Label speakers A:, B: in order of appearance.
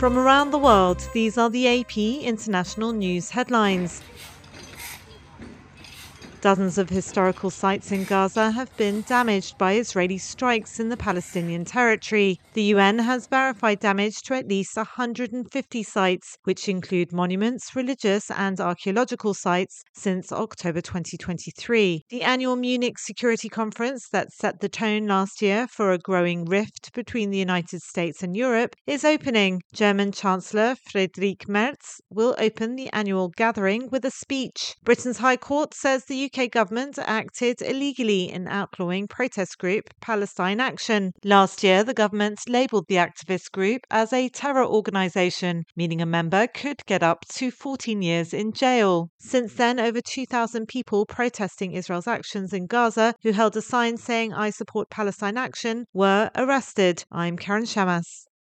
A: From around the world, these are the AP International News headlines. Dozens of historical sites in Gaza have been damaged by Israeli strikes in the Palestinian territory. The UN has verified damage to at least 150 sites, which include monuments, religious and archaeological sites, since October 2023. The annual Munich Security Conference that set the tone last year for a growing rift between the United States and Europe is opening. German Chancellor Friedrich Merz will open the annual gathering with a speech. Britain's High Court says the UK government acted illegally in outlawing protest group Palestine Action. Last year, the government labelled the activist group as a terror organisation, meaning a member could get up to 14 years in jail. Since then, over 2,000 people protesting Israel's actions in Gaza, who held a sign saying "I support Palestine Action," were arrested. I'm Karen Shamas.